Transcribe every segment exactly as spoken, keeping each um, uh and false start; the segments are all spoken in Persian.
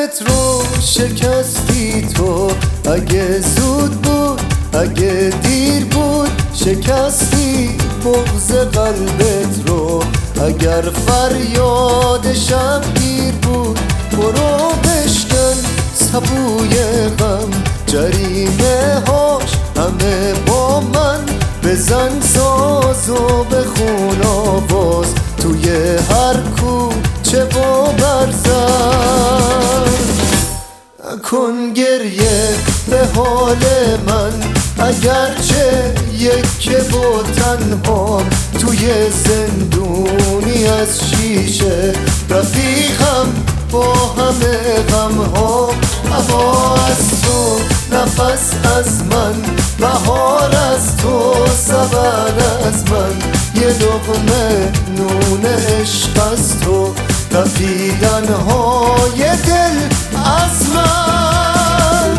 سکوتت رو شکستی تو، اگه زود بود اگه دیر بود شکستی بغض قلبت رو. اگر فریاد شبگیر بود برو بشکن سبوی غم، جریمه هاش همه با من، بزن ساز و بخون آواز توی هر کوچه و برزن. کن گریه به حال من اگرچه یکه و تنها توی زندونی از شیشه، رفیقم با همه غمها. هوا از تو، نفس از من، بهار از تو، سبد از من، یه لقمه نون عشق از تو، تپیدن‌های دل از من.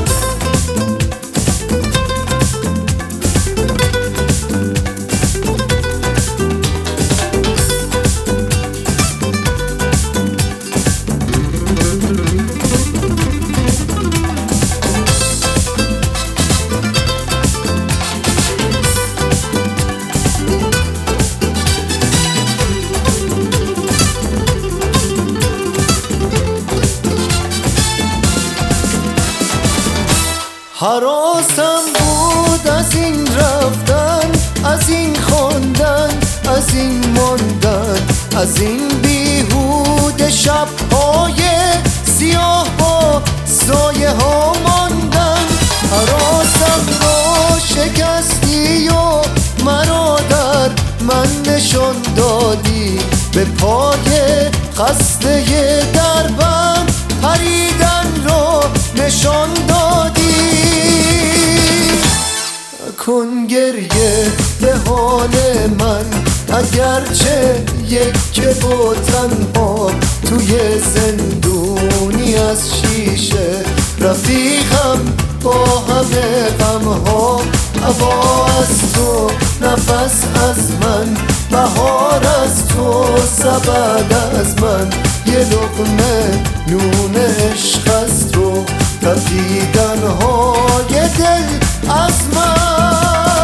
حراسم بود از این رفتن، از این خواندن، از این ماندن، از این بیهوده شب‌های سیاه با سایه ها ماندن. حراسم رو شکستی و مرا در من نشان دادی، به پای خسته دربم پریدن رو نشان دادی. کن گریه به حال من اگرچه یکه و تنها توی زندونی از شیشه، رفیقم با همه غمها. هوا از تو، نفس از من، بهار از تو، سبد از من، یه لقمه نون عشق از تو، تپیدن‌های دل از من.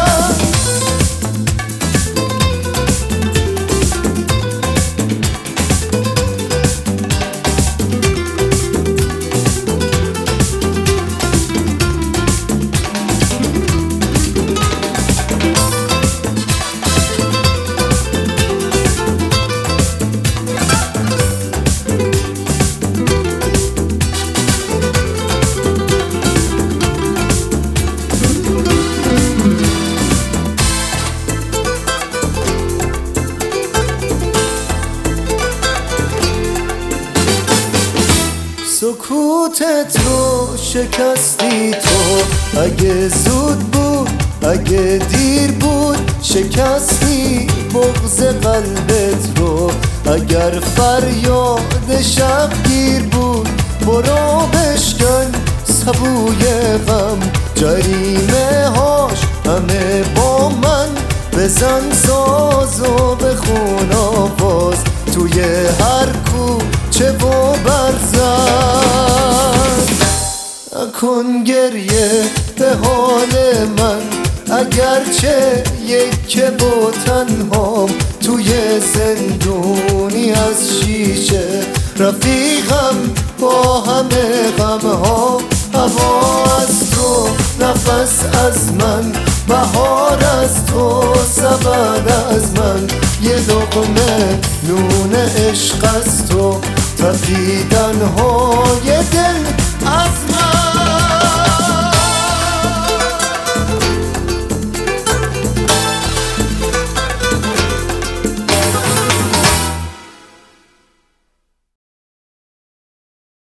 سکوتت رو شکستی تو، اگه زود بود اگه دیر بود شکستی بغض قلبت رو. اگر فریاد شبگیر بود برو بشکن سبوی غم، جریمه هاش همه با من، بزن ساز و بخون آواز توی هر کوچه و برزن. کن گریه به حال من اگرچه یکه و تنها توی زندونی از شیشه، رفیقم با همه غمها. هوا از تو، نفس از من، بهار از تو، سبد از من، یه لقمه نون عشق از تو، تپیدن‌های دل